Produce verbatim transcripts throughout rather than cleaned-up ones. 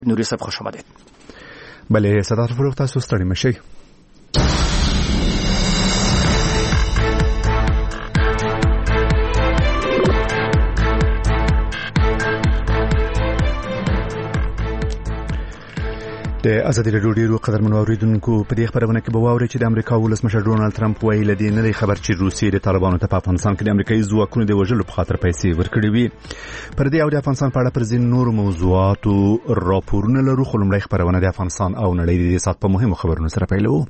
نوری صاحب خوش آمدید. بله صدات فروغ، تاسو ستړي مشئ. د ازادي راډیو ډیرو قدرمنو اوریدونکو په دې خبرونه کې به واورئ چې د امریکا ولسمشر ډونالد ټرمپ ویلي دی نه دی خبر چې روسیې د طالبانو ته په افغانستان کې د امریکایي ځواکونو د وژلو په خاطر پیسې ورکړې وي. پر دې او د افغانستان په اړه پر ځینو نورو موضوعاتو راپورونه لرو، خو لومړی خبرونه د افغانستان او نړۍ د دې سات په مهمو خبرونو سره پیلوو.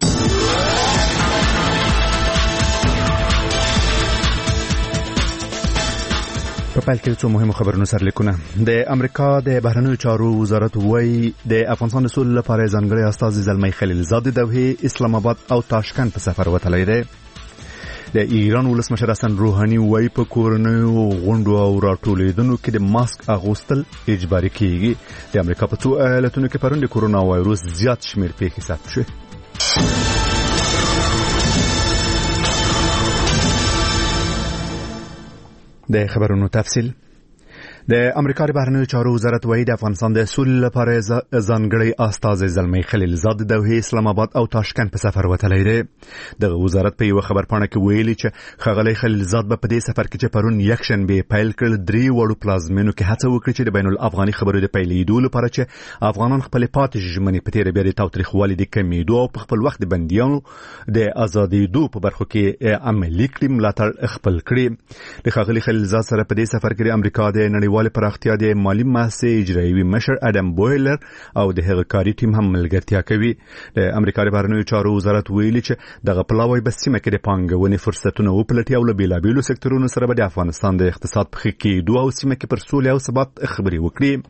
په پیل کې څو مهمو خبرونو سره لیکونه. د امریکا د بهرنیو چارو وزارت وایي د افغانستان د سولې لپاره ځانګړی استازی زلمی خلیلزاد د دوحې، اسلام آباد او تاشکند په سفر وتلی دی. د ایران ولسمشر حسن روحاني وایي په کورنیو غونډو او راټولیدنو کې د ماسک اغوستل اجباري کیږي. د امریکا په څو ایالتونو کې پرون د کورونا وایروس زیات شمیر پیښې ثبت شوې. د خبرونو تفصیل. د امریکا د بهرنیو چارو وزارت وایي د افغانستان د سولې لپاره ځانګړی استازی زلمی خلیلزاد د دوحې، اسلام آباد او تاشکند په سفر وتلی دی. د وزارت په یو خبرپاڼه کې ویلي چې ښاغلی خلیلزاد به په دې سفر کې چې پرون یکشنبه پیل کړ درې وړو پلازمینو کې هڅه وکړي چې د بین الافغاني خبرو د پیلېدو لپاره چې افغانان خپل پاتې ژمنې په تیره بیا د تاوتریخوالي د کمیدو او په خپل وخت د بندیانو د ازادېدو په برخو کې عملي کړي ملاتړ خپل کړي. د ښاغلي خلیلزاد سره په دې سفر کې د امریکا د نړیوال پراختیا د مالی مؤسسې اجرایوي مشر اډم بویلر او د هغه کاري ټیم هم ملګرتیا کوي. د امریکا د بهرنیو چارو وزارت ویلي چې دغه پلاوی به سیمه کې د پانګونې فرصتونه وپلټي او له بیلابیلو سکتورونو سره به د افغانستان د اقتصاد په ښه کېدو او سیمه کې پر سولې او ثبات خبرې وکړي.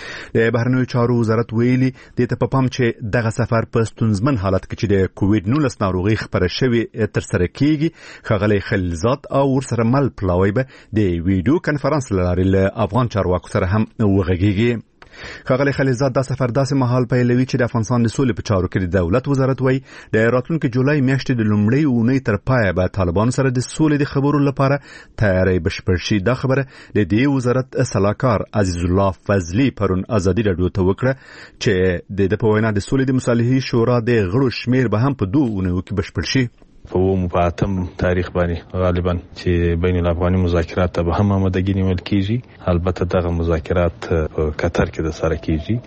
د بهرنیو چارو وزارت ویلي د ته په پام چې دغه سفر په ستونزمن حالت کې چې د کووډ نولس ناروغي خبره شوې تر سره کیږي. ښاغلی خلیلزاد او ورسره مل پلاوی به د ویډیو کنفرانس له لارې له افغان چارواکو سره هم وغږیږي. ښاغلی خلیلزاد دا سفر داسې مهال پیلوي چې د افغانستان د سولې په چارو کې د دولت وزارت وایي د راتلونکي جولای میاشتې د لومړۍ اونۍ تر پایه به طالبانو سره د سولې د خبرو لپاره تیاری بشپړ شي. دا خبره د دې وزارت سلاکار عزیز الله فضلی پرون ازادي راډیو ته وکړه چې د په وینا د سولې د مصالحې شورا د غړو شمیر به هم په دوه اونیو کې بشپړ شي. په اووم په اتم تاریخ باندې غالبا چې بین الافغاني مذاکرات ته به هم آمادګي نیول کیږي. البته دغه مذاکرات په قطر کې د سره کیږي.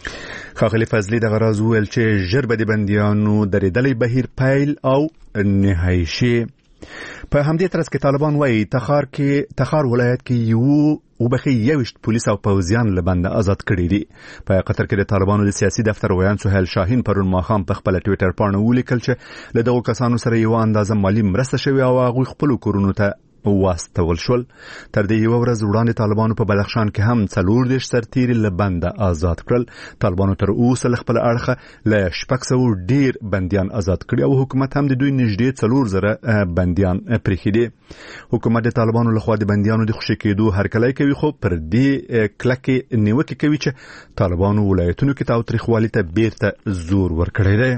ښاغلی فضلی دغه راز وویل چې ژر به د بندیانو درېدلې بهیر پیل او نهایی شي. په همدې ترڅ کې طالبان وایي تخار کې تخار ولایت کې یو وبخي یوشت پولیس او پوځیان له بند آزاد کړي دي. په قطر کې د طالبانو د سیاسي دفتر ویان سهیل شاهین پرون ماښام په خپل ټوئیټر پاڼه ولیکل چې له دغو کسانو سره یو اندازه مالی مرسته شوې او هغوی خپل کورونو ته واستول شول. تر دې یو ورځ وړاندې طالبانو په بدخشان کې هم څلور دېرش سرتیري له بنده آزاد کړل. طالبانو تر اوسه له خپل اړخه له شپږ سوه ډېر بندیان آزاد کړي او حکومت هم د دوی نږدې څلور زره بندیان پرېښي دي. حکومت د طالبانو لخوا د بندیانو د خوشي کېدو هرکلی کوي، خو پر دې کلکې نیوکې کوي چې طالبانو ولایتونو کې تاوتریخوالي ته بیرته زور ورکړی دی.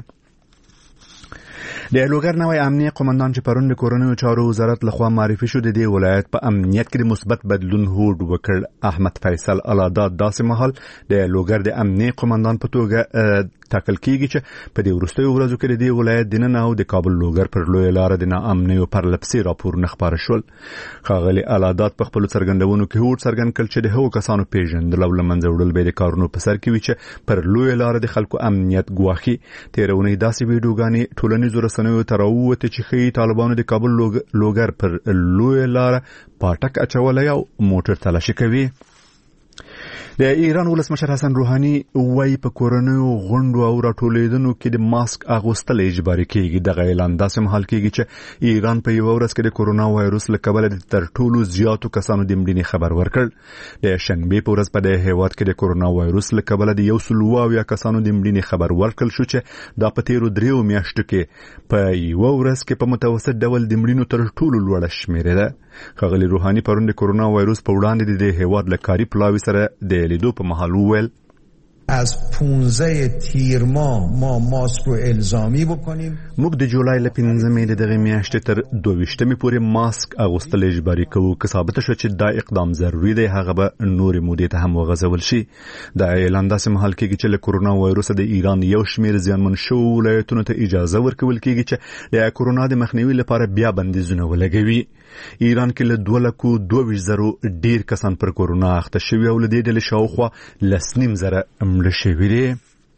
د لوګر نوی امنیه قومندان چې پرون د کورنیو چارو وزارت لخوا معرفي شو د دې ولایت په امنیت کې د مثبت بدلون هوډ وکړ. احمد فیصل الاداد داسې مهال د لوګر د امنیه قومندان په توګه ټاکل کیږي چې په دې وروستیو ورځو کې د دې ولایت د ننه او د کابل لوګر پر لویه لاره د ناامنیو پرلپسې راپورونه خپاره شول. ښاغلي الاداد په خپلو څرګندونو کې هوډ څرګند کړ چې د هغو کسانو پیژندل او له منځه وړل به د کارونو په سر کې وي چې پر لویه لاره د خلکو امنیت ګواښي. تېره اونۍ داسې ویډیوګانې ټولنیزو رسنیو ته راووتې چې ښیي طالبانو د کابل لوګر پر لویه لاره پاټک اچولی او موټر تلاشي کوي. د ایران ولسمشر حسن روحاني وایي په کورنیو غونډو او راټولیدنو کې د ماسک اغوستل اجباري کیږي. دغه اعلان داسې مهال کیږي چې ایران په یو ورځ کې د کورونا وایروس له کبله د تر ټولو زیاتو کسانو د مړینې خبر ورکړ. د شنبې په ورځ په دې هیواد کې د کورونا وایروس له کبله د یو سل اویا کسانو د مړینې خبر ورکړل شو چې دا په تیرو دریو میاشتو کې په یو ورځ کې په متوسط ډول د مړینو تر ټولو لوړه شمیره ده. ښاغلي روحاني پرون د کورونا وایروس په وړاندې د هیواد له کاري پلاوي سره د لیدو په مهال وویل از پانزده تیر ماه ما ماسک رو الزامی بکنیم. موږ د جولای له پنځمې د دغه میاشتې تر دوه ویشتمې پورې ماسک اغوستل اجباري کوو. که ثابته شوه چې دا اقدام ضروري دی هغه به نورې مودې ته هم وغځول شي. دا اعلان داسې مهال کېږي چې له کورونا وایروسه د ایران یو شمېر زیانمن شوو ولایتونو ته اجازه ورکول کېږي چې د کورونا د مخنیوي لپاره بیا بندیزونه ولګوي. ایران کې له دوه لکو دوه ویشت زرو ډیر کسان پر کورونا اخته شوي او له دې ډلې شاوخوا لس نیم زره مړه شوي دي.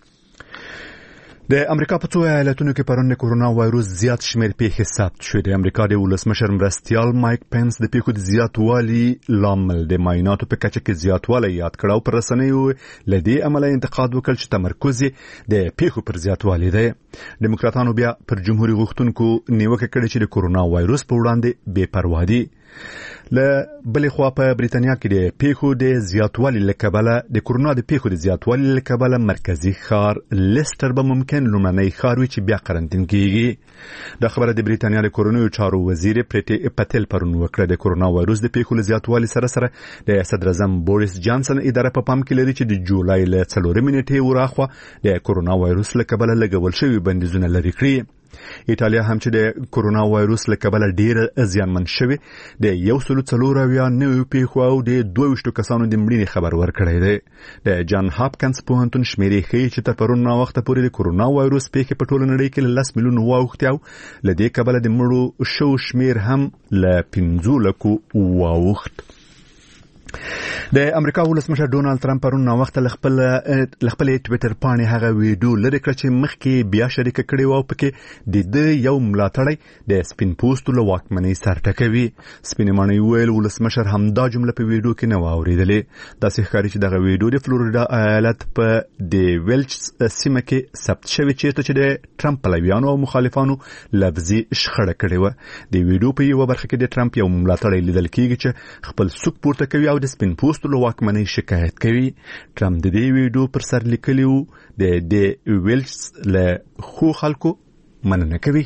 د امریکا په څو ایالتونو کې پرون د کورونا وایروس زیات شمېر پیښې ثبت شوې. د امریکا د ولسمشر مرستیال مایک پنس د پیښو د زیاتوالي لامل د معایناتو په کچه کې زیاتوالی یاد کړ او پر رسنیو له دې امله انتقاد وکړ چې تمرکز د پیښو پر زیاتوالی دی. ډیموکراتانو بیا پر جمهوریت غوښتونکو نیوکه کړې چې د کورونا وایروس په وړاندې بې پروا دي. له بلې خوا په بریتانیا کې د پیښو د زیاتوالي له کبله د کورونا د پیښو د زیاتوالي له کبله مرکزی ښار لیستر به ممکن لومړنی ښار وي چې بیا قرنطین کیږي. دا خبره د بریتانیا د کورونوي چارو وزیر پریټي پټل پرون وکړه. د کورونا وایروس د پیښو له زیاتوالي سره سره د صدر اعظم بوریس جانسن اداره په پام کې لري چې د جولای له څلورمې نیټې وراخوا د کورونا وایروس له کبله لګول شوی بندیزونه لري کړی. ایټالیا هم چې د کورونا وایروس له کبله ډېر زیانمن شوی د یو سلو څلور اویا نویو پیښو او د دوه ویشتو کسانو د مړینې خبر ورکړی دی. د جان هاپکنس پوهنتون شمیرې ښیي چې تر پرون ناوخته پورې د کورونا وایروس پیښې په ټوله نړۍ کې له لس میلیونه واوښتې او له دې کبله د مړو شوو شمیر هم له پنځو لکو واوښت. د امریکا ولسمشر ډونالد ترامپ پرون ناوخته له خپل له خپل ټویټر باندې هغه ویډیو لري کړ چې مخکې بیا شریک کړی و او پکې د دې یو ملاتړی د سپین پوستو له واکمنۍ سر ټکوي. سپین مانی ویل ولسمشر همدا جمله په ویډیو کې نه واوریدلې. داسې ښکاري چې دغه ویډیو د فلوریدا ایالت په د ویلچ سیمه کې ثبت شوی چیرته چې د ټرمپ پلویانو او مخالفانو لفظي شخړه کړې و. د ویډیو په یو برخه کې د ټرمپ یو ملاتړی لیدل کېږي چې خپل سوک پورته کوي او د سپین پوستو له واکمنۍ شکایت کوي. ټرمپ د دې ویډیو پر سر لیکلی و د د ویلز له خو خلکو مننه کوي.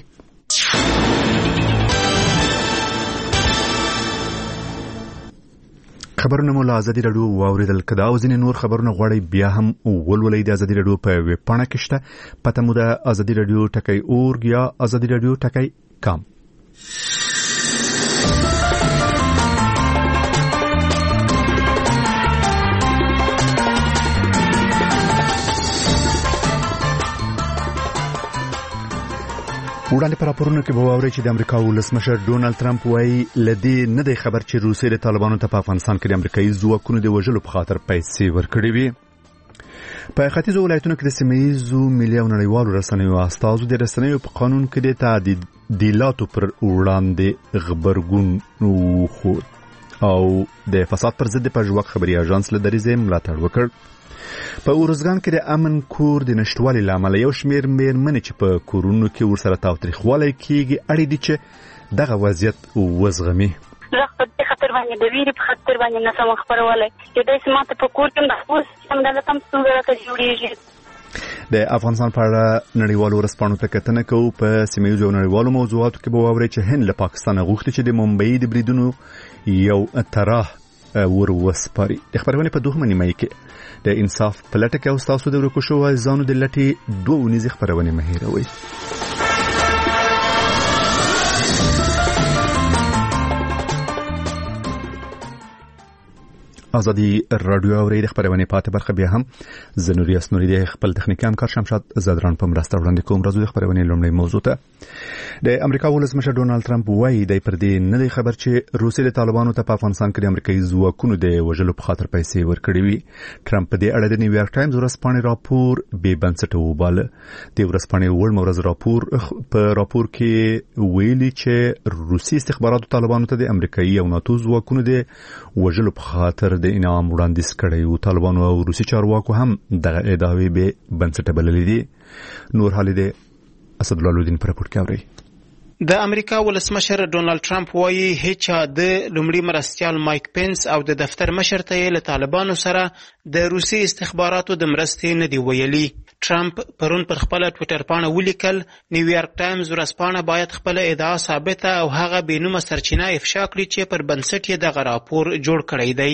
خبرونه مو له ازادي راډیو واوریدل. کدا او ځینې نور خبرونه غواړئ بیا هم ولولئ د ازادي راډیو په ویب پاڼه کې شته. پته مو د ازادي راډیو ټکی اورګ یا ازادي راډیو ټکی کام. وړاندې پر راپورونو کې به واورئ چې د امریکا ولسمشر ډونالد ترامپ وایي لدی نه دی خبر چې روسیې د طالبانو ته په افغانستان کې د امریکایي ځواکونو د وژلو په خاطر پیسې ورکړې وي. په ختیځو ولایتونو کې د سیمه‌ییزو ملي او نړیوالو رسنیو استازو د رسنیو په قانون کې د تعدیلاتو پر وړاندې غبرګون وښود او د فساد پر ضد په ژواک خبري اژانس له دریځ ملاتړ وکړ. په اورزګان کې د امن کور د نشټوالي لامل یو شمېر مېرمنې چې په کورونو کې ورسره تاوتریخوالی کېږي اړ دي چې دغه وضعیت وزغمي. زه په دې خاطر باندې د ویرې په خاطر باندې نه سم خبرولی چې داسې ماته په کور کې د اوس همدلته هم ستونزه راته جوړېږي. د افغانستان په اړه نړیوالو ورځپاڼو ته کتنه کوو. په سیمه‌ییزو او نړیوالو موضوعاتو کې به واورئ چې هند له پاکستانه غوښتي چې د ممبئی د بریدونو یو طرح ور وسپاري. د خبرونې په دوهمه نیمه کې د انصاف په لټه کې او تاسو د ورکو شو ځانو د لټې دوه ونیزې خبرونه مهیروي. ازادي رادیو اوري د خبرونه پاتې برخه بیا هم زنوري اسنوري د خپل تخنیکي همکار شمشاد زدران په مرسته وړاندې کوم. راځو د خبرونه لومړی موضوع ته. د امریکا ولسمشر ډونالد ترامپ وایي د پر دې نه دی خبر چې روسیې د طالبانو ته په افغانستان کې د امریکایي ځواکونو د وژلو په خاطر پیسې ورکړې وي. ترامپ په دې اړه د نیویارک ټایمز ورځپاڼې راپور بې بنسټه وباله. د ورځپاڼې وړ مورز راپور په راپور کې ویلي چې روسي استخباراتو طالبانو ته د امریکایي او ناتو ځواکونو د وژلو په خاطر د انعام وړاندیز کړی او طالبانو او روسي چارواکو هم دغه ادعاوې به بنسټه بللې دي. نور حال دې اسد الله الدین پر راپور کې اوري. د امریکا ولسمشر ډونالد ترامپ وایي هیڅ د لومړي مرستیال مایک پنس او د دفتر مشر ته له طالبانو سره د روسي استخباراتو د مرستې نه دی ویلي. ترامپ پرون پر خپل ټویټر باندې ولیکل نیویارک ټایمز ورځپاڼه باید خپل ادعا ثابته او هغه بینومه سرچینه افشا کړي چې پر بنسټ یې دغه راپور جوړ کړی دی.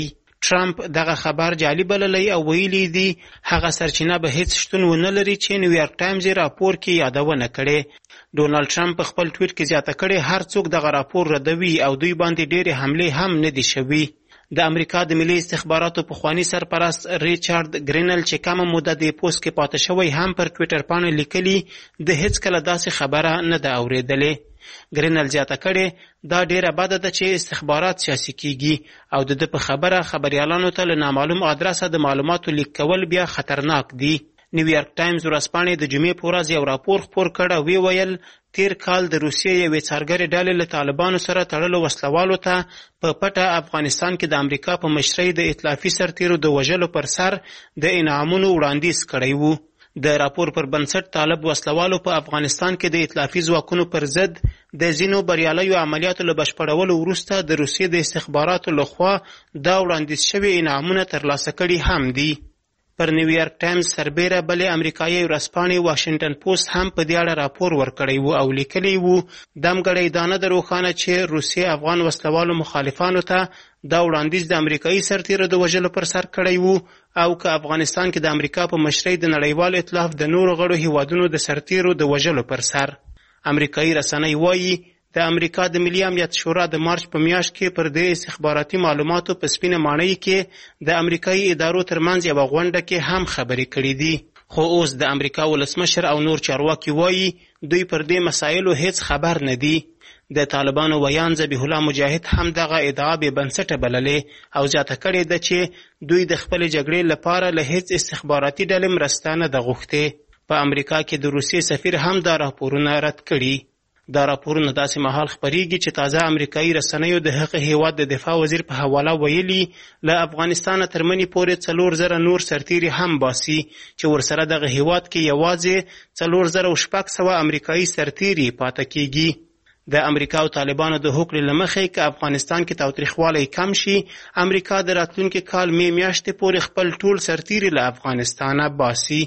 ټرمپ دغه خبر جعلي بللی او ویلي دی هغه سرچینه به هیڅ شتون ونه لري چې نیویارک ټایمز راپور کې یادونه کړي. ډونالد ټرمپ په خپل ټویټ کې زیاته کړې هر څوک دغه راپور ردوي او دوی باندې ډېرې حملې هم نه دي شوي. د امریکا د ملي استخباراتو پخوانی سرپرست ریچارډ ګرینل چې کومه موده د پوسټ کې پاتې شوی هم پر ټویټر باندې لیکلي د هیڅ کله داسې خبره نه ده اورېدلې. ګرینل زیاته کړې دا ډیره بده ده چې استخبارات سیاسي کیږي او د ده په خبره خبریالانو ته له نامعلوم ادرسه د معلوماتو لیک کول بیا خطرناک دي. نیویارک ټایمز ورځپاڼې د جمعې په ورځ یو راپور خپور کړ او وی ویل تیر کال د روسیې یوې څارګرې ډلې له طالبانو سره تړلو وسلوالو ته په پټه افغانستان کې د امریکا په مشرۍ د ائتلافي سرتیرو د وژلو پر سر د انعامونو وړاندیز کړی وو. د راپور پر بنسټ طالب وسلوالو په افغانستان کې د ائتلافي ځواکونو پر ضد د ځینو بریالیو عملیاتو له بشپړولو وروسته د روسیې د استخباراتو لخوا دا وړاندیز شوي انعامونه ترلاسه کړي هم دي. پر نیویارک ټایمز سربیره بلې امریکایي ورځپاڼې واشنګټن پوسټ هم په دې اړه راپور ورکړی و او لیکلی و دمګړی دا نه ده روښانه چې روسیې افغان وسلوالو مخالفانو ته دا وړاندیز د امریکایي سرتیرو د وژلو پر سر کړی و او که افغانستان کې د امریکا په مشرۍ د نړیوال ائتلاف د نورو غړو هیوادونو د سرتیرو د وژلو پر سر. امریکایي رسنۍ وایي د امریکا د ملي امنیت شورا د مارچ په میاشت کې پر دې استخباراتي معلوماتو په سپینه ماڼۍ کې د امریکایي ادارو ترمنځ یوه غونډه کې هم خبرې کړې دي. خو اوس د امریکا ولسمشر او نور چارواکي وایي دوی پر دې مسایلو هیڅ خبر نه دي. د طالبانو ویان ذبیح الله مجاهد هم دغه ادعا بې بنسټه بللې او زیاته کړې ده چې دوی د خپلې جګړې لپاره له هیڅ استخباراتي ډلې مرسته نه ده غوښتې. په امریکا کې د روسیې سفیر هم دا راپورونه رد کړي. دا راپورونه داسې مهال خپریږي چې تازه امریکایي رسنیو د هغه هیواد د دفاع وزیر په حواله ویلي له افغانستانه تر منې پورې څلور زره نور سرتیري هم باسي چې ورسره دغه هیواد کې یوازې څلور زره او شپږ سوه امریکایي سرتیري پاته کیږي. د امریکا او طالبانو د هوکړې له مخې که افغانستان کې تاوتریخوالی کم شي امریکا د راتلونکي کال می میاشتې پورې خپل ټول سرتیري له افغانستانه باسي.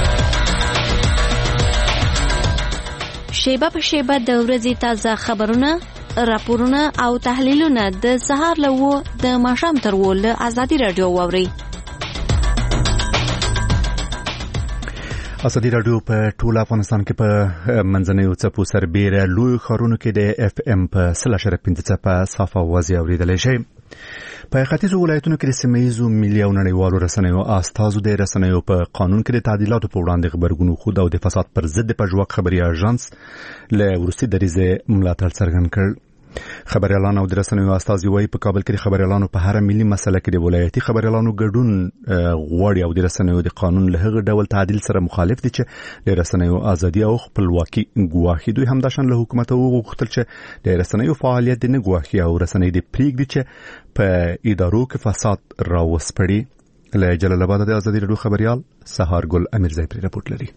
شیبه په شیبه د ورځې تازه خبرونه، راپورونه او تحلیلونه د سهار له وو د ماښام تر وو له ازادي راډیو واورئ. ازادي راډیو په ټول افغانستان کې په منځنیو څپو سربیره لوی ښارونو کې د اف ام په سل اشاریه پنځه څپه صافه اوازې اورېدلی شئ. په ختیځو ولایتونو کې د سیمهییزو ملي او نړیوالو رسنیو استازو د رسنیو په قانون کې د تعدیلاتو په وړاندې غبرګون وښود او د فساد پر ضد د پژواک خبري اژانس له وروستي دریځ ملاتړ څرګند کړ. خبريالان او د رسنیو استازي وایي په کابل کې د خبريالانو په هر ملي مسله کې د ولایتي خبريالانو ګډون غواړي او د رسنیو د قانون له هغه ډول تعدیل سره مخالف دي چې د رسنیو ازادي او خپلواکي ګواښي. دوی همداشان له حکومت وغوښتل چې د رسنیو فعالیت د نه ګواښي او رسنۍ د پریږدي چې په ادارو کې فساد راوسپړي. له جلال آباد د ازادي راډیو خبريال سهار ګل امیرزی پر راپورټ لري.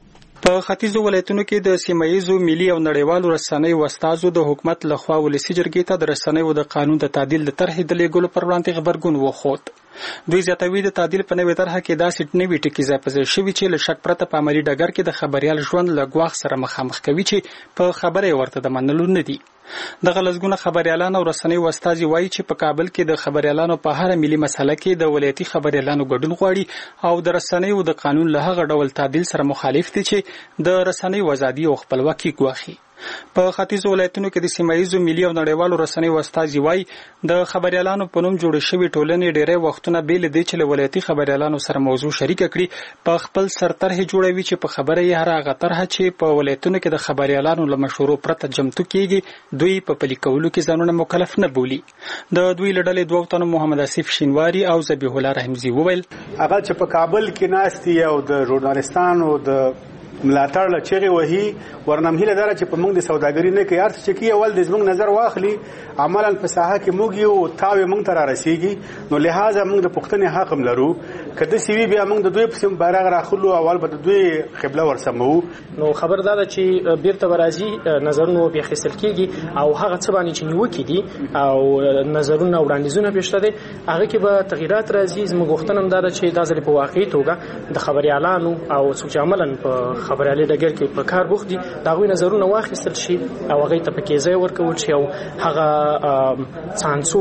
په ختیځو ولایتونو کې د سیمهییزو ملي او نړیوالو رسنیو استازو د حکومت لخوا ولسی جرګې ته د رسنیو د قانون د تعدیل د طرحې د لیږلو پر وړاندې غبرګون وښود. دوی زیاتوي د تعدیل په نوې طرحه کې داسې نوي ټکي ځای په ځای شوي چې له شک پرته په عملي ډګر کې د خبریال ژوند له ګواښ سره مخامخ کوي چې په خبره یې ورته د منلو نه دي. دغه لسګونه خبریالان او رسنیو استازي وایي چې په کابل کې د خبریالانو په هر ملي مسله کې د ولایتي خبریالانو ګډون غواړي او د رسنیو د قانون له هغه ډول تعدیل سره مخالف دي چې د رسنیو ازادي او خپلواکي ګواښي. په ختیځو ولایتونو کې د سیمهییزو ملي او نړیوالو رسنیو استازي وایي د خبریالانو په نوم جوړ شوي ټولنې ډېری وختونه بې له دې چې له ولایتي خبریالانو سره موضوع شریکه کړي په خپل سر طرحې جوړوي چې په خبره یې هر هغه طرحه چې په ولایتونو کې د خبریالانو له مشورو پرته چمتو کېږي دوی په پلي کولو کې ځانونه مکلف نه بولي. د دوی له ډلې دوه تنو محمد اسف شینواري او ذبیح الله رحمزي وویل هغه چې په کابل کې ناست دي او د ژورنالستانو د ملاتړ له چغې وهي ورنم هیله داره چې په موږ د سوداګري نه کوي هر څه چې کوي اول د زموږ نظر واخلي عملا په ساحه کې موږ یو تاوې موږ ته را رسیږي نو لهذا موږ د پوښتنې حق هم لرو که داسې وي بیا موږ د دوی پسې بیرغ راخلو اول به د دوی قبله ورسمو. نو خبر دا ده چې بیرته به راځي نظرونه به اخیستل کېږي او هغه څه باندې چې نیوکې دي او نظرونه وړاندیزونه پیش شته دي هغه کې به تغییرات راځي. زموږ غوښتنه هم دا ده چې دا ځل په واقعي توګه د خبریالانو او څوک چې عملاً په خبريالي ډګر کې په کار بوخت دي دا غوي نظرونه واخیستل شي او هغه ته پکې ځای ورکول شي او هغه سانسور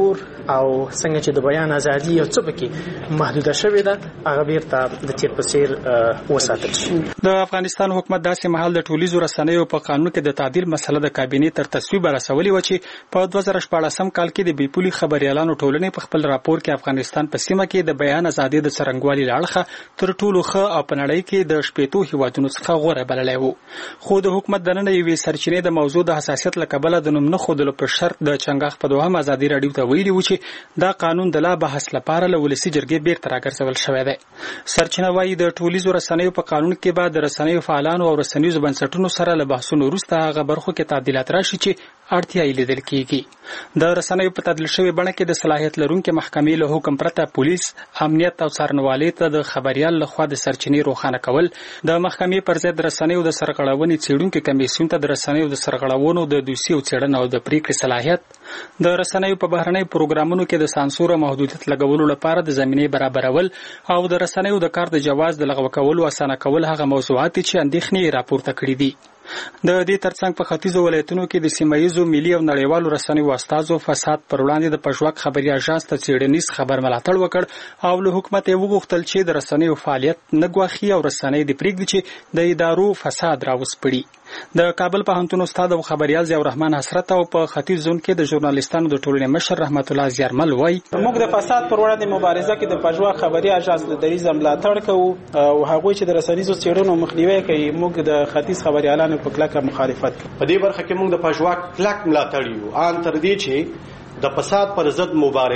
او څنګه چې د بیان ازادي یو څه پکې محدوده شوې ده هغه بیرته د تیر په څیر وساتل شي. د افغانستان حکومت داسې مهال د ټولیزو رسنیو په قانون کې د تعدیل مسله د کابینې تر تصویب رسولې و چې په دوه زره شپاړسم کال کې د بیپولي خبريالانو ټولنې په خپل راپور کې افغانستان په سیمه کې د بیان ازادي د څرنګوالي لاړخه تر ټولو ښه او په نړۍ کې د شپېتو هیوادونو څخه غوره بللی و. خو د حکومت دننه یوې سرچینې د موضوع د حساسیت له کبله د نوم نه ښودلو په شرط د چنګاښ په دوهم ازادي راډیو ته ویلي و چې دا قانون د لا بحث لپاره له ولسي جرګې بیرته راګرځول شوی دی. سرچینه وايي د ټولیزو رسنیو په قانون کې به د رسنیو فعالانو او رسنیزو بنسټونو سره له بحثونو وروسته هغه برخو کې تعدیلات راشي چې اړتیا یې لیدل کېږي. د رسنیو په تعدیل شوې بڼه کې د صلاحیت لرونکو محکمې له حکم پرته پولیس، امنیت او څارنوالۍ ته د خبريال لخوا د سرچینې روښانه کول، د محکمې پر ضد رسنیو د سرغړونې څېړونکو کمیسیون ته د رسنیو د سرغړونو د دوسیې څېړنې او د پریکړې صلاحیت، د رسنیو په بهرنۍ پروګرامونو کې د سانسور او محدودیت لګولو لپاره د زمینې برابرول او د رسنیو د کار د جواز د لغوه کولو اسانه کول هغه موضوعات چې اندېښنې راپورته کړې دي. د دې ترڅنګ په ختیځو ولایتونو کې د سیمایي ملي او نړیوالو رسنیو استازو فساد پر وړاندې د پژواک خبري اژانس ته څېړنیز خبر ملاتړ وکړ او له حکومت یې وغوښتل چې د رسنیو فعالیت نه ګواښي او رسنۍ د پریږدي چې د ادارو فساد راوسپړي. د کابل پوهنتون استاد او خبريال ضیاء الرحمن حسرت او په ختیځ زون کې د ژورنالیستانو د ټولنې مشر رحمت الله زیارمل وایي موږ د فساد پر وړاندې مبارزه کې د پژواک خبري اژانس د دریځ ملاتړ کوو او هغه چې د رسنیزو څېړنو مخنیوي کوي. موږ د ختیځ خبريالانو په کلکه مخالفت په دې برخه کې موږ د پژواک کلک ملاتړ یو ان تر دې چې د فساد پر ضد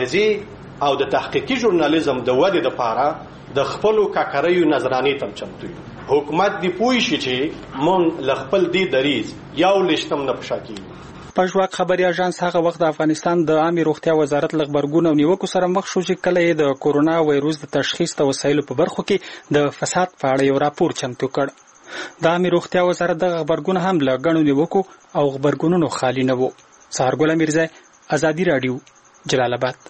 مبارزه او د تحقیقي ژورنالیزم د ودې لپاره د خپل کاکریو نظرانه تم چمتو یو. حکومت دی پوي شي چې مون لخپل دی دریز یو لشتم نه پښاکي. پژواک خبري اژانس هغه وخت د افغانستان د عامه روغتیا وزارت لغبرګون او نیوکو سره مخ شو چې کله د کورونا وایروس د تشخیص د وسایلو په برخو کې د فساد په اړه یو راپور چمتو کړ. د عامه روغتیا وزارت د خبرګون هم له غنو نیوکو او خبرګونونو خالی نه وو. سهارګل میرزا، ازادي رادیو، جلال آباد.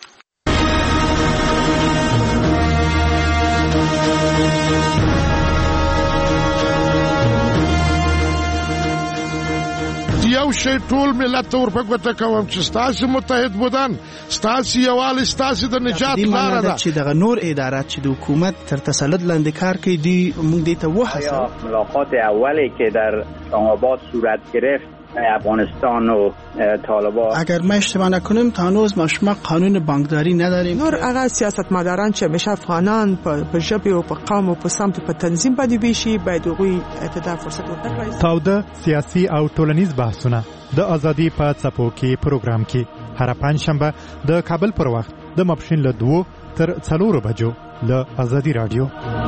یو شی ټول ملت ته ورپګوته کوم چې ستاسو متحد بودن، ستاسو یووالی، ستاسو د نجات لاره ده. چې دغه نور ادارات چې د حکومت تر تسلط لاندې کار کوي دی موږ دې ته وحسه. ملاقات اولی که در اسلام آباد صورت گرفت افغانستان و طالبان، اگر ما اشتباه نکنیم تا هنوز ما شما قانون بانکداری نداریم. نور هغه سیاستمداران چې همیشه افغانان په ژبه او په قوم او په سمت په تنظیم باندې ویشي باید هغوی ته فرصت ورکړي. تاوده سیاسي او ټولنیز بحثونه د ازادي په څپو کې پروګرام کې هر پنځشنبه د کابل پر وخت د ماپښین له دوه تر څلورو بجو له ازادي رادیو.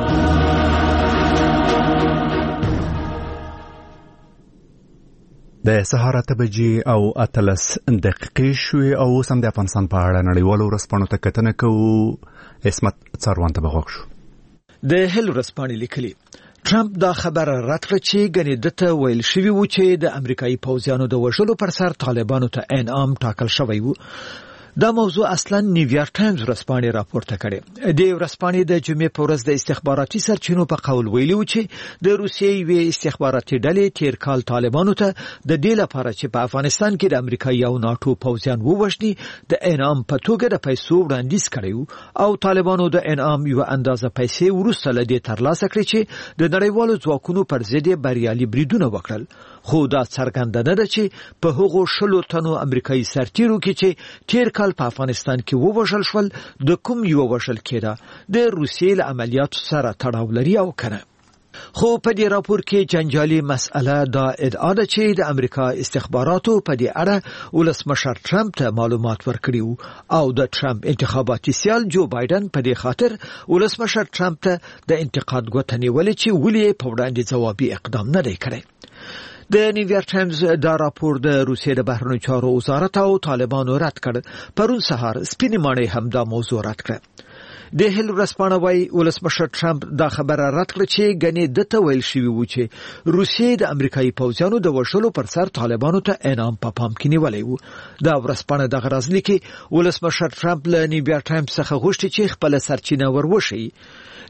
د سهار اته بجې او اتلس دقیقې شوې او سم د افغانستان په اړه نړیوالو ورځپاڼو ته کتنه کوو. عصمت څاروان ته بغوښ شو. د هل ورځپاڼې لیکلي ټرمپ دا خبره رد کړه چې ګنې دته ویل شوی و چې د امریکایي پوځیانو د وژلو پر سر طالبانو ته انعام ټاکل شوی و. دا موضوع اصلا نیویارک ټایمز ورځپاڼې راپورته کړې. د ورځپاڼې د جمعې په ورځ د استخباراتي سرچینو په قول ویلي و چې د روسیې یوې استخباراتي ډلې تیر کال طالبانو ته د دې لپاره چې په افغانستان کې د امریکایي او ناټو پوځیان ووژني د انعام په توګه د پیسو وړاندیز کړی او طالبانو د انعام یو اندازه پیسې وروسته له دې ترلاسه کړې چې د نړیوالو ځواکونو پر ضد بریالي بریدونه وکړل. خو دا څرګنده نه ده چې په هغو شلو تنو امریکایي سرتیرو کې چې تیر کال په افغانستان کې ووژل شول د کوم یو وژل کېده د روسیې له عملیاتو سره تړاو لري او کنه. خو په دې راپور کې جنجالي مسأله دا ادعا ده چې د امریکا استخباراتو په دې اړه ولسمشر ټرمپ ته معلومات ورکړي او د ټرمپ انتخاباتي سیال جو بایدن په دې خاطر ولسمشر ټرمپ ته د انتقاد غوښتنې ولې چې ولې په وړاندې ځوابي اقدام نه دی کړی. د نیویارک ټایمز دا راپور د روسیې د بهرنیو چارو وزارت او طالبانو رد کړ. پرون سهار سپینې ماڼۍ هم دا موضوع رد کړه. د هل ورځپاڼه وايي ولسمشر ټرمپ دا خبره رد کړه چې ګنې دته ویل شوی و چې روسیې د امریکایي پوځیانو د وژلو پر سر طالبانو ته انعام په پام کې نیولی و. دا ورځپاڼه دغه راز لیکي ولسمشر ټرمپ له نیویارک ټایمز څخه غوښتي چې خپل سرچینه وروښيي.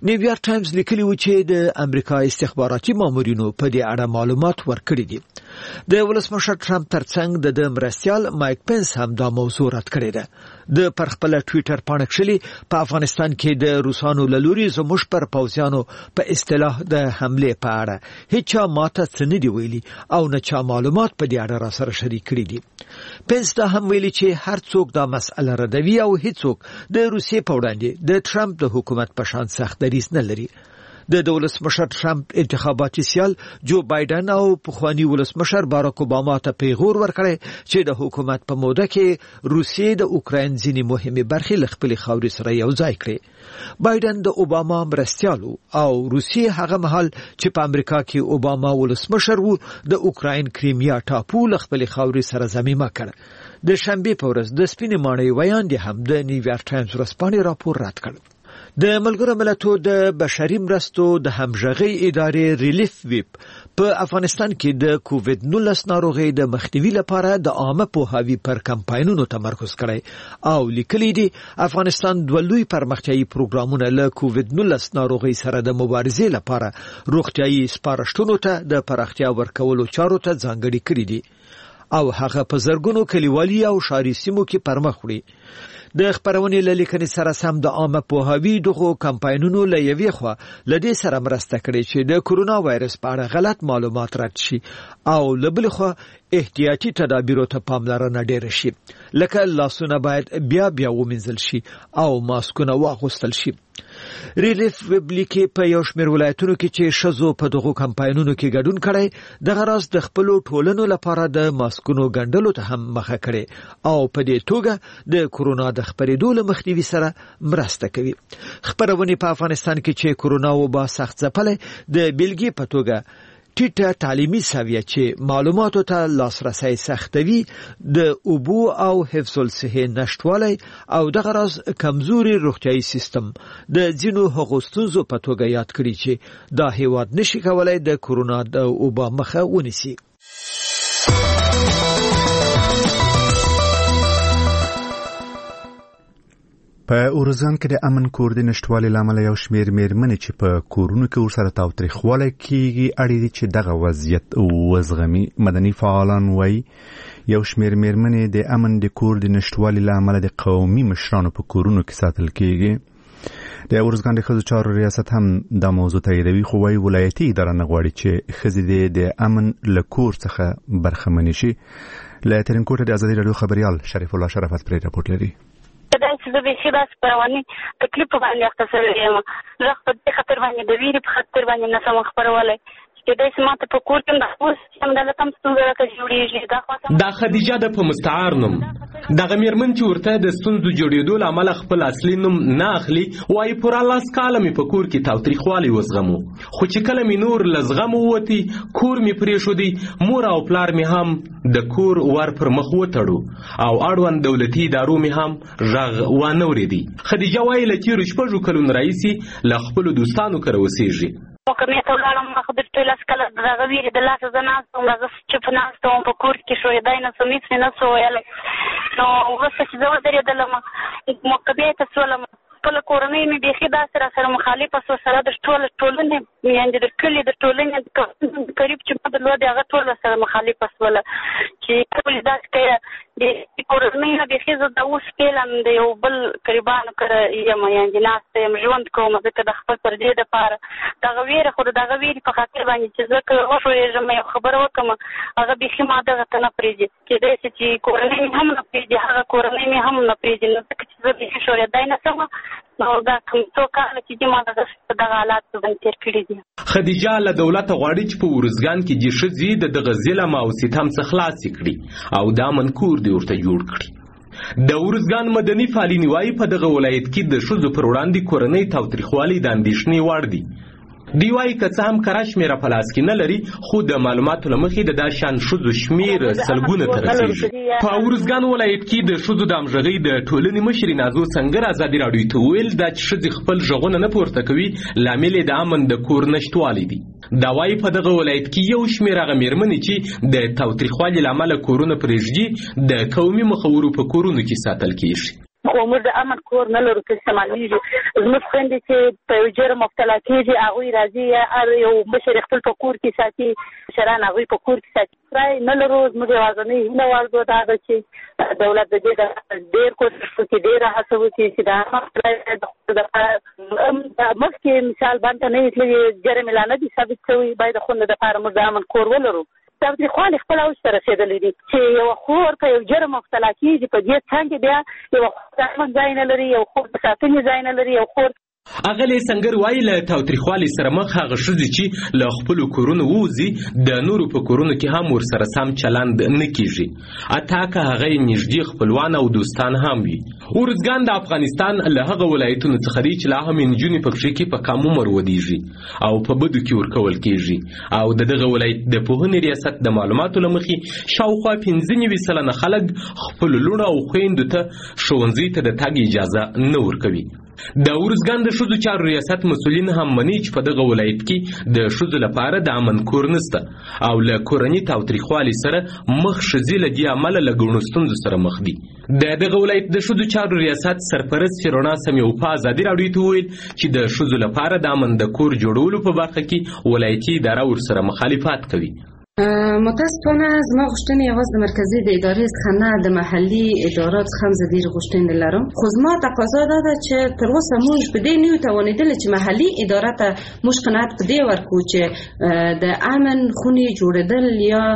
نیویارک ټایمز لیکلی و چې د امریکا استخباراتي مامورینو په دې اړه معلومات ورکړي دي. د ولسمشر ټرمپ ترڅنګ د د مرستیال مایک پنس هم دا موضوع رد کړې ده. د پر خپل ټویټر پاڼه کښلي په افغانستان کې د روسانو له لوري زموږ پر پوځیانو په اصطلاح د حملې په اړه هیڅ چا ماته څه نه دي ویلي او نه چا معلومات په دې اړه را سره شریک کړي دي. پنس دا هم ویلي چې هر څوک دا مسأله ردوي او هیڅوک د روسیې په وړاندې د ټرمپ د حکومت په شان سخت دریځ نه لري. د ولسمشر ټرمپ انتخاباتي سیال جو بایدن او پخوانی ولسمشر باراک اوباما ته پیغور ورکړی چې د حکومت په موده کې روسیې د اوکراین ځینې مهمې برخې له خپلې خاورې سره یو ځای کړې. بایدن د اوباما مرستیالو او روسیې هغه مهال چې په امریکا کې اوباما ولسمشر وو د اوکراین کریمیا ټاپو له خپلې خاورې سره ضمیمه کړ. د شنبې په ورځ د سپینې ماڼۍ ویاندې هم د نیویارک ټایمز ورځپاڼې راپور رد کړ. د ملګرو ملتونو د بشري مرستو د همغږي ادارې ریلیف ویب په افغانستان کې د کووډ نولس ناروغي د مخنیوي لپاره د عامه پوهاوي پر کمپاینونو تمرکز کړی او لیکلي دي افغانستان د لوی پرمختیايي پروګرامونو له کووډ نولس ناروغي سره د مبارزې لپاره روغتيایي سپارښتنو ته د پراختیا ورکولو چارو ته ځانګړي کړی دي او هغه په زرګونو کلیوالي او ښاري سیمو کې پرمخ وړي. د خبرونې له لیکنې سره سم د عامه پوهاوي دغه کمپاینونو له یوې خوا لدې سره مرسته کړې چې د کورونا وایرس په اړه غلط معلومات رد شي او له بل خوا احتیاطي تدابیرو ته پاملرنه ډېره شي، لکه لاسونه باید بیا بیا ومینځل شي او ماسکونه واغوستل شي. ریلیف ویب لیکي په یو شمېر ولایتونو کې چې ښځو په دغو کمپاینونو کې ګډون کړی دغه راز د خپلو ټولنو لپاره د ماسکونو ګنډلو ته هم مخه کړې او په دې توګه د کورونا د خپرېدو له مخنیوي سره مرسته کوي. خبرونه په افغانستان کې چې کورونا وبا سخت ځپلې د بیلګې په توګه ټیټه تعلیمي سویه چې معلوماتو ته لاسرسی سختوي، د اوبو او حفظ الصحې نشټوالی او دغه راز کمزوري روغتیایي سیستم د ځینو هغو ستونزو په توګه یاد کړي چې دا هیواد نشي کولای د کورونا د وبا مخه ونیسي. په اورزګان کې د امن کور د نشټوالي لامل یو شمېر میرمنې چې په کورونو کې ورسره تاوتریخوالی کیږي اړ دي چې دغه وضعیت وزغمي. مدني فعالان وایي یو شمېر میرمنې د امن د کور د نشټوالي لامل د قومي مشرانو په کورونو کې ساتل کیږي. د اورزګان د ښځو چارو ریاست هم دا موضوع تاییدوي، خو وایي ولایتي اداره نه غواړي چې ښځې د امن له کور څخه برخمنې شي. له ترینکوټه د ازادي راډیو خبریال شریف الله شرافت پرې راپورټ لري. دا چې زه به داسې په رواني تکلیف باندې اخته شوې یم. زه په دې خاطر باندې د ویرې په خاطر باندې نه سم خبرولای چې داسې ماته په کور کې د اوس همدلته هم ستونزه راته جوړېږي. دا خو دا خدیجه ده په مستعار نوم. دغه میرمن چې ورته د ستونزو جوړېدو له امله خپل اصلي نوم نه اخلي وایي پوره لس کاله مې په کور کې تاوتریخوالی وزغمو، خو چې کله مې نور له زغمو ووتي کور مې پرېښودی، مور او پلار مې هم د کور ور پر مخ وتړو او اړوند دولتي ادارو مې هم غږ وانه اورېدي. خدیجه وایي له تېرو شپږو کلونو راهیسې له خپلو دوستانو کره اوسېږي. محکمې ته ولاړم، خو د ټول لس کاله د هغه ویرې د لاسه زه ناسته وم، هغه چوپ ناسته وم په کور کې، ښویېدی نه سوم، هېڅ مې نه سو ویلی. نو وروسته چې زه ودرېدلم محکمې ته شولم، خپله کورنۍ مې بیخي داسې را سره مخالفه سوه، سره د ټوله ټولنې یعنې د کلي د ټولنې قریب چې ما درلودې هغه ټوله سره مخالفه سوله چې ته ولې داسې کوې. د کورنۍ نه بیخي زه د اوس فعلا د یو بل قریبانو کره یم، یعنې ناسته یم، ژوند کوم ځکه د خپل پردې دپاره دغه ویره، خو د دغه ویرې په خاطر باندې چې زه که وښویېږم یو خبره وکړم هغه بیخي ما دغه ته نه پرېږدي، کېدای شي چې کورنۍ مې هم نه پرېږدي، هغه کورنۍ مې هم نه پرېږدي، نو ځکه چې زه بیخي ښورېدی نه شم. نو دا کوم څو کاله چې دي ما په دغه حالاتو باندې تېر کړي دي. خدیجه له دولته غواړي چې په اورزګان کې دې ښځې د دغه ظلم او ستم څخه خلاصې کړي او دا منکور دې ورته جوړ کړي. د اورزګان مدني فعالین وایي په دغه ولایت کې د ښځو پر وړاندې کورنۍ تاوتریخوالی د اندېښنې وړ دی. دی وایي که څه هم کره شمېره په لاس کې نه لري، خو د معلوماتو له مخې د دا شان ښځو شمېر سلګونه ته رسېږي. په اورزګان ولایت کې د ښځو د همغږۍ د ټولنې مشرې نازو سنګر ازادي راډیو ته وویل دا چې ښځې خپل غږونه نه پورته کوي لامل یې د امن د کور نشتوالی دی. دا وایي په دغه ولایت کې یو شمېر هغه میرمنې چې د تاوتریخوالي له امله کورونه پرېږدي د قومي مخورو په کورونو کې ساتل کېږي. خو موږ د امن کور نه لرو چې استعمالېږي. زموږ خویندې چې په یو جرم مبتلا کېږي هغوی راځي هر یو مشر خپل په کور کې ساتي، مشران هغوی په کور کې ساتي. رای نه لرو. زموږ یوازینۍ هیله وارزو دا ده چې دولت د دې ډېر کوشش وکړي، ډېره هڅه وکړي چې دا مخکې مثال باندې نه تللي جرم لا نه دي ثابت شوي، باید د خوندو دپاره موږ د امن کور ولرو. تاوتریخوالې خپله اوج ته رسېدلی دي چې یوه خور په یو جرم مبتلا کېږي، په دې څنګ کې بیا یوه خور د امن ځای نه لري، یو خور د ساتنې ځای نه لري، یو خور اغلی سنگر وایي له تاوتریخوالي سره مخ هغه ښځې چې له خپلو کورونو ووځي د نورو په کورونو کې هم ورسره سم چلند نه کیږي، حتی که هغه یې نږدې خپلوان او دوستان هم وي. ارزګان د افغانستان له هغه ولایتونو څخه دی چې لا هم نجونې پکښې کې په کم عمر ودیږي او په بدو کې ورکول کیږي، او د دغه ولایت د پوهنې ریاست د معلوماتو له مخې شاوخوا پنځه نوي سلنه خلک خپلو لوڼو او خویندو ته ښوونځي ته د تګ اجازه نه ورکوي. د ارزګان د ښځو چارو ریاست مسؤلین هم مني چې په دغه ولایت کې د ښځو لپاره د امن کور نشته او له کورني تاوتریخوالي سره مخ ښځې له دې امله له ګڼو ستونزو سره مخ دي. د دغه ولایت د ښځو چارو ریاست سرپرست فیرونا سمیو په ازادي راډیو ته وویل چې د ښځو لپاره د امن د کور جوړولو په برخه کې ولایتي اداره ورسره مخالفت کوي. متاسفانه زما غوښتنې یوازې د مرکزي د ادارې څخه نه د محلي ادارات څخه هم زه ډېرې غوښتنې لرم، خو زما تقاضا دا ده چې تر اوسه موږ په دې نه یو توانېدلي چې محلي اداره ته موږ قناعت په دې ورکړو چې د امن خونې جوړېدل یا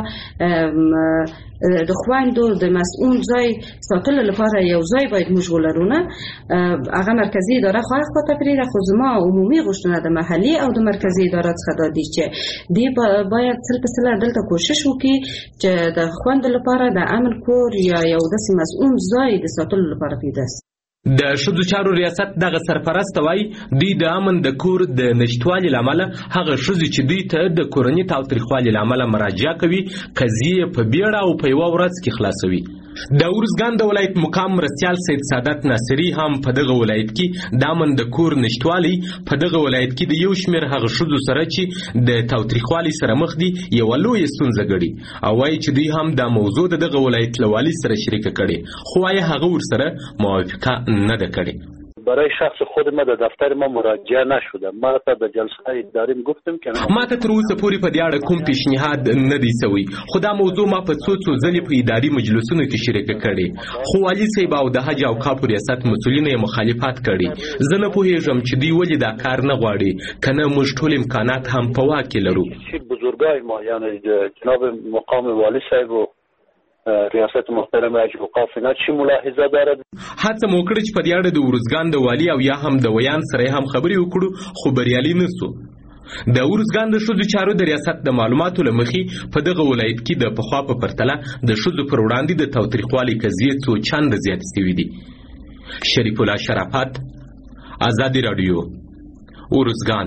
د خویندو د مسؤل ځای ساتلو لپاره یو ځای باید موږ ولرو. نه هغه مرکزي اداره خو هغه خواته پرېږده، خو زما عمومي غوښتنه د محلي او د مرکزي اداره څخه دا دي چې دې باید سل په سله دلته کوشش وکړي چې د خویندو لپاره د امن کور یا یو داسې مسؤل ځای د ساتلو لپاره پیدا شي. د ښځو چارو ریاست دغه سرپرست وایي دوی د امن د کور د نشتوالي له امله هغه ښځې چې دوی ته د کورني تاوتریخوالي له امله مراجعه کوي قضیې په بیړه او په یوه ورځ کې خلاصوي. د ارزګان د ولایت مقام مرستیال سید سعادت ناصري هم په دغه ولایت کې د امن د کور نشتوالی په دغه ولایت کې د یو شمېر هغه ښځو سره چې د تاوتریخوالي سره مخ دي یوه لویه ستونزه ګڼي او وایي چې دوی هم دا موضوع د دغه ولایت له والي سره شریکه کړې، خو وایي هغه ورسره موافقه نه ده کړې. برای شخص خود ما در دفتر ما مراجعه نشده. ما تا به جلسه اداریم گفتم که ما ته تر اوسه پورې په دې اړه کوم پیشنهاد نه دی سوی، خو دا موضوع ما په څو څو ځلې په اداري مجلسونو کې شریکه کړې، خو والي صاحب او د حج او اوقافو ریاست مسؤلینو یې مخالفت کړی. زه نه پوهېږم چې دوی ولې دا کار نه غواړي، که نه موږ ټول امکانات هم په واک کې لرو. بزرگای ما یعنی جناب مقام والی صاحب و ریاست محترم حج اوقاف نه چی ملاحظه دارد؟ هڅه مو کړې چې په دې اړه د ارزګان د والي او یا هم د ویان سره هم خبرې وکړو، خو بریالي نه سو. د ارزګان د ښځو چارو د ریاست د معلوماتو له مخې په دغه ولایت کې د پخوا په پرتله د ښځو پر وړاندې د تاوتریخوالي قضیې څو چنده زیاتې شوي دي. شریف الله شرافت، ازادي راډیو، ارزګان.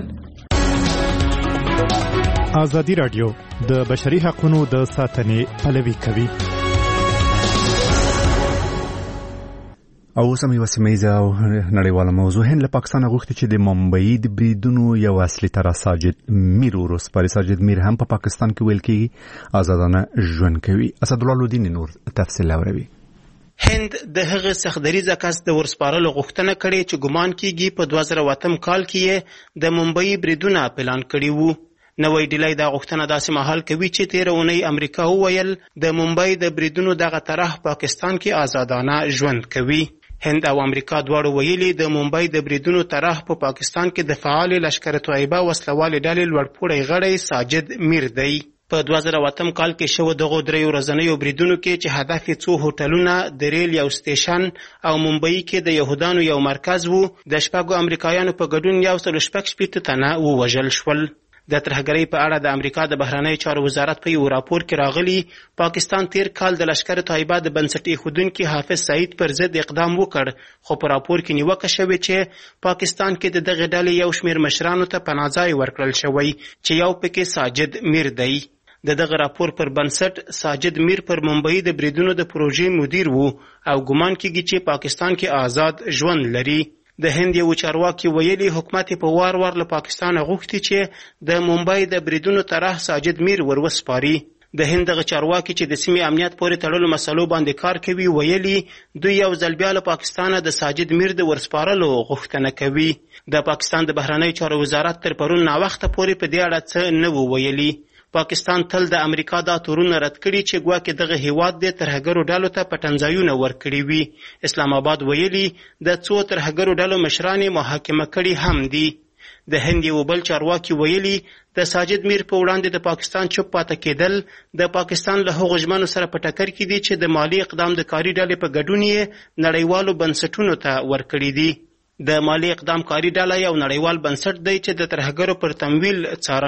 ازادي راډیو د بشري حقوقو د ساتنې پلوي کوي. او اوس هم یوه سیمه او نړیواله موضوع. هند له پاکستانه غوښتي چې د ممبئی د بریدونو یو اصلي طرح ساجد میر وروسپاري. ساجد میر هم په پاکستان کې ویل کېږي آزادانه ژوند کوي. اسدالله لودین نور تفصیل اوري. هند د هغه سختدریزه کس د ورسپارلو غوښتنه کړې چې ګمان کېږي په دوه زره اووه کال کې د ممبئی بریدونه پلان کړي وو. نوې ډیلۍ دا غوښتنه داسې مهال کوي چې تېره اونۍ امریکا وویل د ممبئی د بریدونو دغه طرح پاکستان کې آزادانه ژوند کوي. هند او امریکا دواړو ویلي د ممبئی د بریدونو طرح په پاکستان کې د فعال لشکر طیبه وسلوالې ډلې لوړپوړی غړی ساجد میر دی. په دوه زره اووه کال کې شوه دغو دریو ورځنیو بریدونو کې چې هدف یې څو هوټلونه، د ریل یو سټیشن او ممبئی کې د یهودانو یو مرکز وو، د شپږو امریکایانو په ګډون یو سل شپږ شپېته تنه ووژل شول. د ترهګرۍ په اړه د امریکا د بهرنیو چارو وزارت په یو راپور کې راغلی پاکستان تیر کال د لشکر طیبه د بنسټ ایښودونکي حافظ سعید پر ضد اقدام وکړ، خو په راپور کې نیوکه شوې چې پاکستان کې د دغې ډلې یو شمېر مشرانو ته پناه ځای ورکړل شوی چې یو پکې ساجد میر دی. د دغه راپور پر بنسټ ساجد میر پر ممبئی د بریدونو د پروژې مدیر وو او ګمان کېږي چې پاکستان کې آزاد ژوند لري. د هند یو چارواکي ویلي حکومت په وار وار له پاکستان غوښتي چې د ممبئی د بریدونو طرح ساجد میر وروسپاري. د هند دغه چارواکي چې د سیمې امنیت پورې تړلو مسلو باندې کار کوي ویلي دوی یو ځل بیا له پاکستانه د ساجد میر د ورسپارلو غوښتنه کوي. د پاکستان د بهرنیو چارو وزارت تر پرون ناوخته پورې په دې اړه څه نه وو ویلي. پاکستان تل د امریکا دا تورونه رد کړي چې ګواکې دغه هیواد د ترهګرو ډلو ته پټنځایونه ورکړي وي. اسلام آباد ویلي د څو ترهګرو ډلو مشران محاکمه کړي هم دي. د هند یو بل چارواکي ویلي د ساجد میر په وړاندې د پاکستان چوپ پاتې کېدل د پاکستان له هغو ژمنو سره په ټکر کې دي چې د مالي اقدام د کاري ډلې په ګډون یې نړیوالو بنسټونو ته ورکړي دي. د مالي اقدام کاري ډله یو نړیوال بنسټ دی چې د ترهګرو پر تمویل څارنه